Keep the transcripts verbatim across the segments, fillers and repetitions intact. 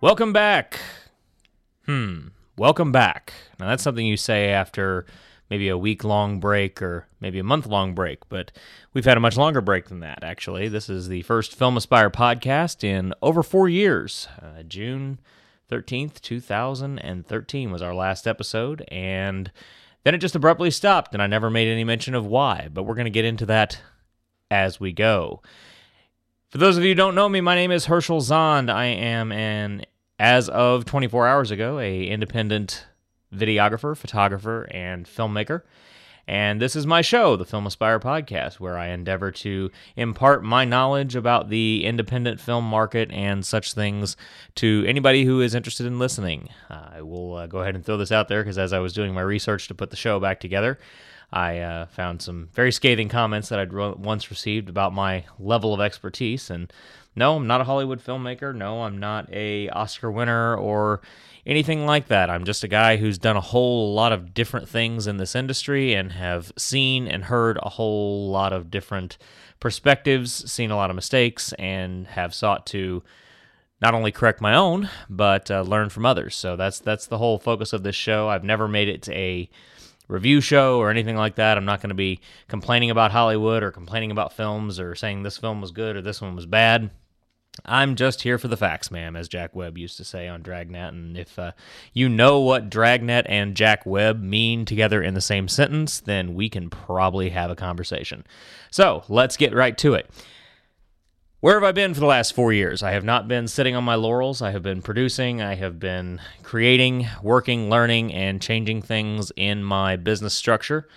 Welcome back. Hmm. Welcome back. Now, that's something you say after maybe a week-long break or maybe a month-long break, but we've had a much longer break than that, actually. This is the first Film Aspire podcast in over four years. Uh, June thirteenth, two thousand thirteen was our last episode, and then it just abruptly stopped, and I never made any mention of why, but we're going to get into that as we go. For those of you who don't know me, my name is Herschel Zond. I am an, as of twenty-four hours ago, a independent videographer, photographer, and filmmaker. And this is my show, the Film Aspire Podcast, where I endeavor to impart my knowledge about the independent film market and such things to anybody who is interested in listening. Uh, I will uh, go ahead and throw this out there because as I was doing my research to put the show back together, I uh, found some very scathing comments that I'd ro- once received about my level of expertise. And no, I'm not a Hollywood filmmaker. No, I'm not a Oscar winner or anything like that. I'm just a guy who's done a whole lot of different things in this industry and have seen and heard a whole lot of different perspectives, seen a lot of mistakes, and have sought to not only correct my own, but uh, learn from others. So that's that's the whole focus of this show. I've never made it to a review show or anything like that. I'm not going to be complaining about Hollywood or complaining about films or saying this film was good or this one was bad. I'm just here for the facts, ma'am, as Jack Webb used to say on Dragnet. And if uh, you know what Dragnet and Jack Webb mean together in the same sentence, then we can probably have a conversation. So let's get right to it. Where have I been for the last four years? I have not been sitting on my laurels. I have been producing. I have been creating, working, learning, and changing things in my business structure.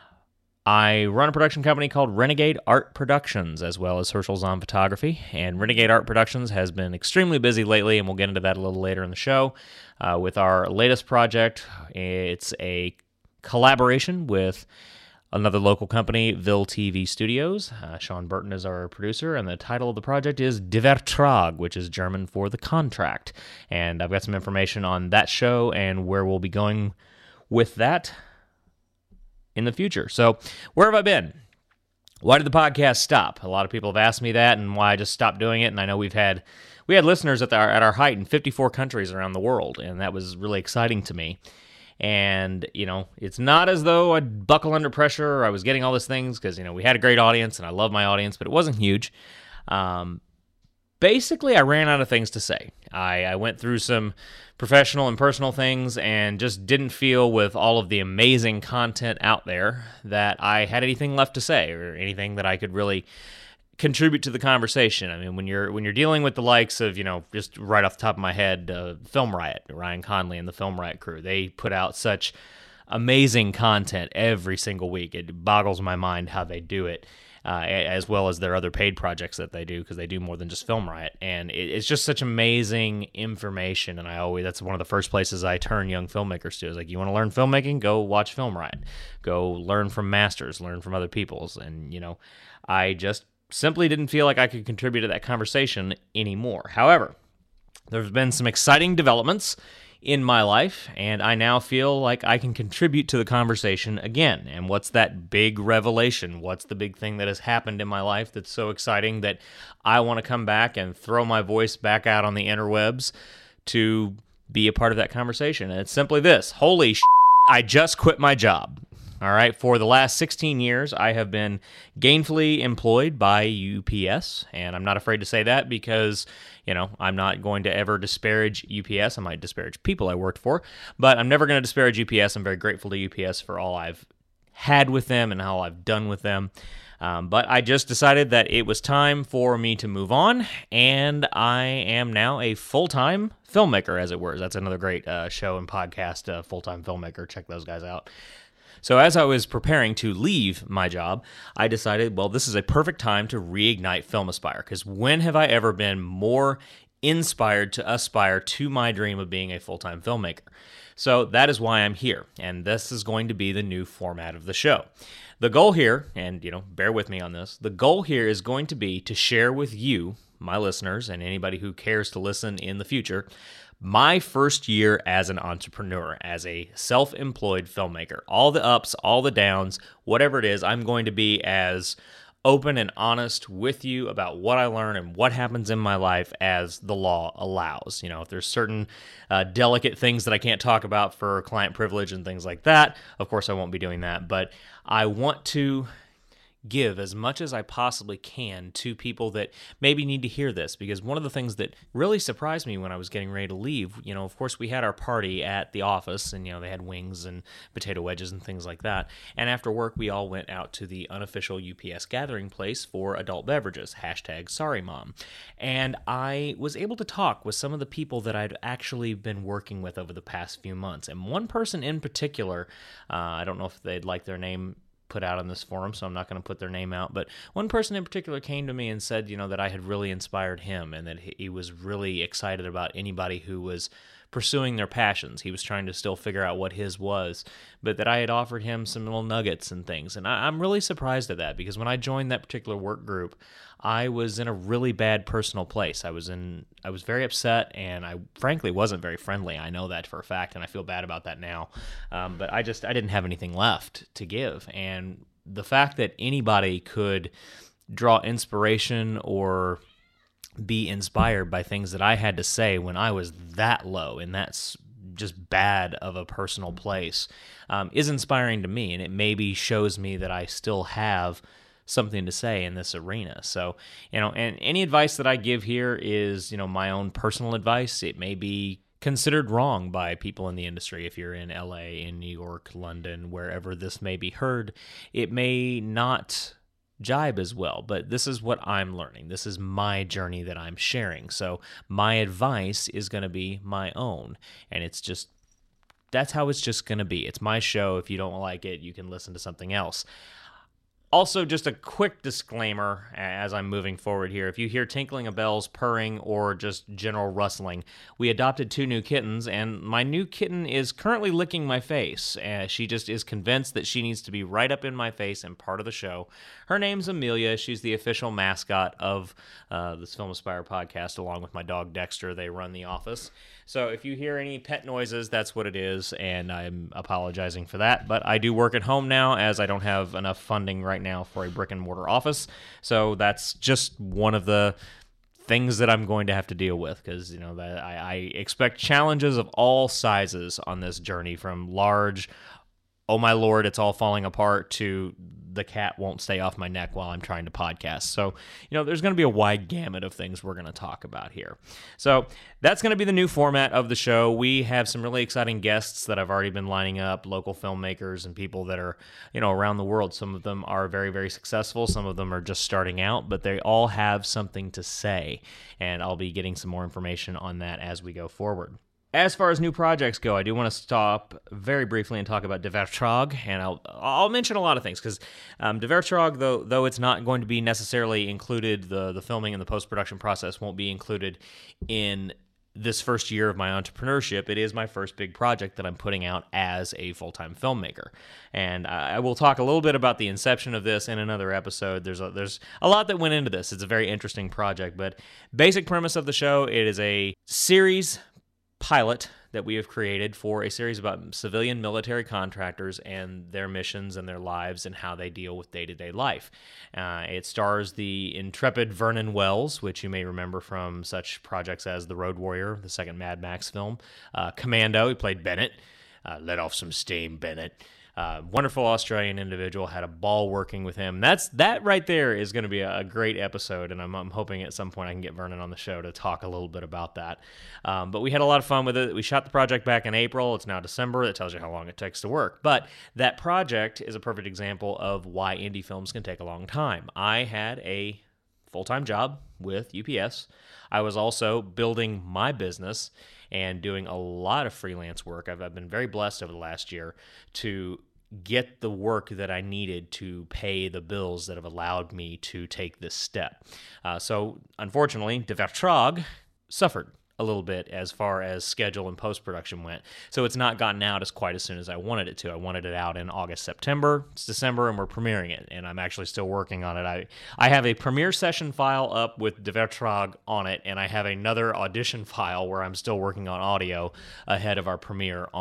I run a production company called Renegade Art Productions, as well as Herschel Zond Photography, and Renegade Art Productions has been extremely busy lately, and we'll get into that a little later in the show. Uh, with our latest project, it's a collaboration with another local company, Ville T V Studios. Uh, Sean Burton is our producer, and the title of the project is Die Vertrag, which is German for the contract. And I've got some information on that show and where we'll be going with that in the future. So, where have I been? Why did the podcast stop? A lot of people have asked me that and why I just stopped doing it. And I know we've had we had listeners at our at our height in fifty-four countries around the world, and that was really exciting to me. And, you know, it's not as though I'd buckle under pressure or I was getting all these things because, you know, we had a great audience and I love my audience, but it wasn't huge. Um, basically, I ran out of things to say. I, I went through some professional and personal things and just didn't feel with all of the amazing content out there that I had anything left to say or anything that I could really contribute to the conversation. I mean, when you're when you're dealing with the likes of, you know, just right off the top of my head, uh, Film Riot, Ryan Conley and the Film Riot crew, they put out such amazing content every single week. It boggles my mind how they do it, uh, as well as their other paid projects that they do, because they do more than just Film Riot. And it, it's just such amazing information. And I always, that's one of the first places I turn young filmmakers to. Is like, you want to learn filmmaking? Go watch Film Riot. Go learn from masters, learn from other people's. And, you know, I just simply didn't feel like I could contribute to that conversation anymore. However, there's been some exciting developments in my life, and I now feel like I can contribute to the conversation again. And what's that big revelation? What's the big thing that has happened in my life that's so exciting that I want to come back and throw my voice back out on the interwebs to be a part of that conversation? And it's simply this. Holy shit, I just quit my job. All right, for the last sixteen years, I have been gainfully employed by U P S, and I'm not afraid to say that because, you know, I'm not going to ever disparage U P S. I might disparage people I worked for, but I'm never going to disparage U P S. I'm very grateful to U P S for all I've had with them and all I've done with them. Um, but I just decided that it was time for me to move on, and I am now a full-time filmmaker, as it were. That's another great uh, show and podcast, uh, Full-Time Filmmaker. Check those guys out. So as I was preparing to leave my job, I decided, well, this is a perfect time to reignite Film Aspire, because when have I ever been more inspired to aspire to my dream of being a full-time filmmaker? So that is why I'm here, and this is going to be the new format of the show. The goal here, and, you know, bear with me on this, the goal here is going to be to share with you, my listeners, and anybody who cares to listen in the future, my first year as an entrepreneur, as a self-employed filmmaker. All the ups, all the downs, whatever it is, I'm going to be as open and honest with you about what I learn and what happens in my life as the law allows. You know, if there's certain uh, delicate things that I can't talk about for client privilege and things like that, of course I won't be doing that. But I want to give as much as I possibly can to people that maybe need to hear this, because one of the things that really surprised me when I was getting ready to leave, you know, of course we had our party at the office and, you know, they had wings and potato wedges and things like that. And after work, we all went out to the unofficial U P S gathering place for adult beverages, hashtag sorry mom. And I was able to talk with some of the people that I'd actually been working with over the past few months. And one person in particular, uh, I don't know if they'd like their name put out on this forum, so I'm not going to put their name out, but one person in particular came to me and said, you know, that I had really inspired him and that he was really excited about anybody who was pursuing their passions. He was trying to still figure out what his was, but that I had offered him some little nuggets and things. And I, I'm really surprised at that, because when I joined that particular work group, I was in a really bad personal place. I was in, I was very upset, and I frankly wasn't very friendly. I know that for a fact, and I feel bad about that now. Um, but I just, I didn't have anything left to give. And the fact that anybody could draw inspiration or be inspired by things that I had to say when I was that low and that's just bad of a personal place um, is inspiring to me, and it maybe shows me that I still have something to say in this arena. So, you know, and any advice that I give here is, you know, my own personal advice. It may be considered wrong by people in the industry. If you're in L A, in New York, London, wherever this may be heard, it may not jibe as well, but this is what I'm learning. This is my journey that I'm sharing. So my advice is going to be my own, and it's just, that's how it's just going to be. It's my show. If you don't like it, you can listen to something else. Also, just a quick disclaimer as I'm moving forward here. If you hear tinkling of bells, purring, or just general rustling, we adopted two new kittens, and my new kitten is currently licking my face. Uh, she just is convinced that she needs to be right up in my face and part of the show. Her name's Amelia. She's the official mascot of uh, this Film Aspire podcast, along with my dog Dexter. They run the office. So if you hear any pet noises, that's what it is, and I'm apologizing for that. But I do work at home now, as I don't have enough funding right now for a brick and mortar office. So that's just one of the things that I'm going to have to deal with, because, you know, that I, I expect challenges of all sizes on this journey, from large, oh my Lord, it's all falling apart, to the cat won't stay off my neck while I'm trying to podcast. So, you know, there's going to be a wide gamut of things we're going to talk about here. So that's going to be the new format of the show. We have some really exciting guests that I've already been lining up, local filmmakers and people that are, you know, around the world. Some of them are very, very successful. Some of them are just starting out, but they all have something to say. And I'll be getting some more information on that as we go forward. As far as new projects go, I do want to stop very briefly and talk about De Vertraag, and I'll I'll mention a lot of things, because um, De Vertraag, though though it's not going to be necessarily included, the the filming and the post-production process won't be included in this first year of my entrepreneurship. It is my first big project that I'm putting out as a full-time filmmaker, and I, I will talk a little bit about the inception of this in another episode. There's a, there's a lot that went into this. It's a very interesting project, but basic premise of the show: it is a series pilot that we have created for a series about civilian military contractors and their missions and their lives and how they deal with day-to-day life. Uh, it stars the intrepid Vernon Wells, which you may remember from such projects as The Road Warrior, the second Mad Max film. Uh, Commando, he played Bennett. Uh, let off some steam, Bennett. Uh, wonderful Australian individual. Had a ball working with him. That's that right there is going to be a, a great episode, and I'm, I'm hoping at some point I can get Vernon on the show to talk a little bit about that. Um, but we had a lot of fun with it. We shot the project back in April. It's now December. That tells you how long it takes to work. But that project is a perfect example of why indie films can take a long time. I had a full-time job with U P S. I was also building my business and doing a lot of freelance work. I've, I've been very blessed over the last year to get the work that I needed to pay the bills that have allowed me to take this step. Uh, so, unfortunately, De Vertraag suffered a little bit as far as schedule and post-production went. So it's not gotten out as quite as soon as I wanted it to. I wanted it out in August, September. It's December, and we're premiering it, and I'm actually still working on it. I, I have a premiere session file up with De Vertraag on it, and I have another audition file where I'm still working on audio ahead of our premiere on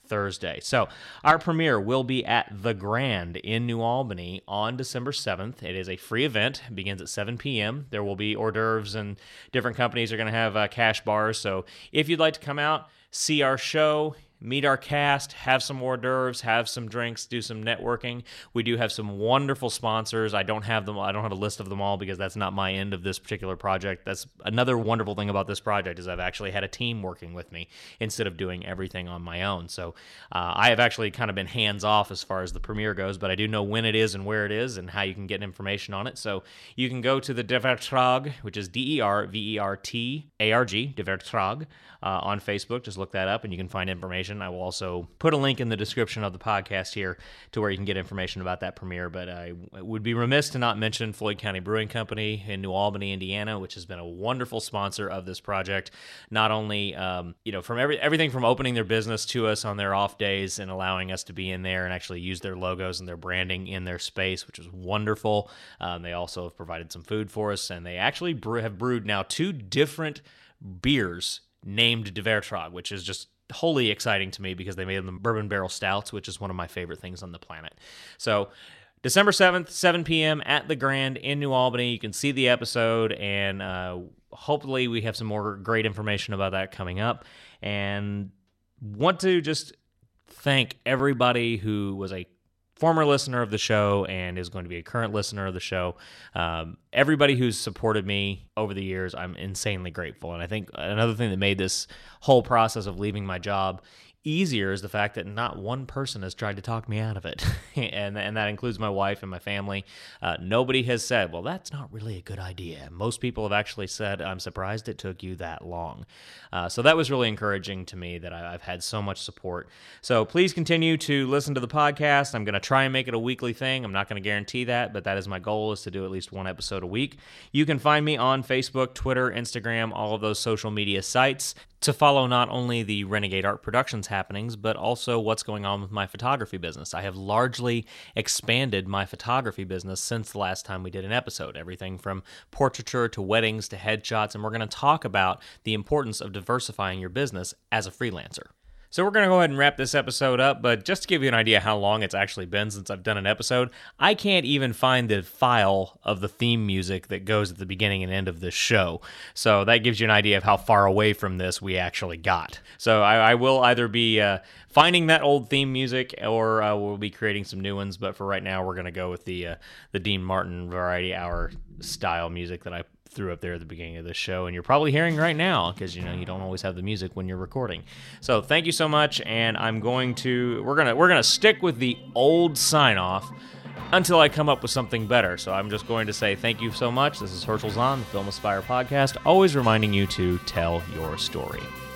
Thursday. So our premiere will be at The Grand in New Albany on December seventh. It is a free event. It begins at seven p.m. There will be hors d'oeuvres, and different companies are going to have uh, cash bars. So if you'd like to come out, see our show, meet our cast, have some hors d'oeuvres, have some drinks, do some networking. We do have some wonderful sponsors. I don't have them. I don't have a list of them all because that's not my end of this particular project. That's another wonderful thing about this project is I've actually had a team working with me instead of doing everything on my own. So uh, I have actually kind of been hands off as far as the premiere goes, but I do know when it is and where it is and how you can get information on it. So you can go to the Divertrag, which is D E R V E R T A R G, Divertrag, uh, on Facebook. Just look that up and you can find information. I will also put a link in the description of the podcast here to where you can get information about that premiere, but I would be remiss to not mention Floyd County Brewing Company in New Albany, Indiana, which has been a wonderful sponsor of this project. Not only, um, you know, from every, everything from opening their business to us on their off days and allowing us to be in there and actually use their logos and their branding in their space, which is wonderful. Um, they also have provided some food for us, and they actually brew, have brewed now two different beers named Divertrag, which is just wholly exciting to me because they made them bourbon barrel stouts, which is one of my favorite things on the planet. So December seventh, seven p.m. at the Grand in New Albany. You can see the episode, and uh, hopefully we have some more great information about that coming up. And want to just thank everybody who was a former listener of the show and is going to be a current listener of the show. Um, everybody who's supported me over the years, I'm insanely grateful. And I think another thing that made this whole process of leaving my job easier is the fact that not one person has tried to talk me out of it. and and that includes my wife and my family. Uh, nobody has said, well, that's not really a good idea. Most people have actually said, I'm surprised it took you that long. Uh, so that was really encouraging to me that I, I've had so much support. So please continue to listen to the podcast. I'm going to try and make it a weekly thing. I'm not going to guarantee that, but that is my goal, is to do at least one episode a week. You can find me on Facebook, Twitter, Instagram, all of those social media sites, to follow not only the Renegade Art Productions happenings, but also what's going on with my photography business. I have largely expanded my photography business since the last time we did an episode. Everything from portraiture to weddings to headshots, and we're going to talk about the importance of diversifying your business as a freelancer. So we're going to go ahead and wrap this episode up, but just to give you an idea how long it's actually been since I've done an episode, I can't even find the file of the theme music that goes at the beginning and end of this show. So that gives you an idea of how far away from this we actually got. So I, I will either be uh, finding that old theme music, or uh, we'll be creating some new ones, but for right now we're going to go with the, uh, the Dean Martin Variety Hour style music that I threw up there at the beginning of the show, and you're probably hearing right now because, you know, you don't always have the music when you're recording. So thank you so much, and I'm going to we're gonna we're gonna stick with the old sign off until I come up with something better. So I'm just going to say thank you so much. This is Herschel Zahn, the Film Aspire podcast, always reminding you to tell your story.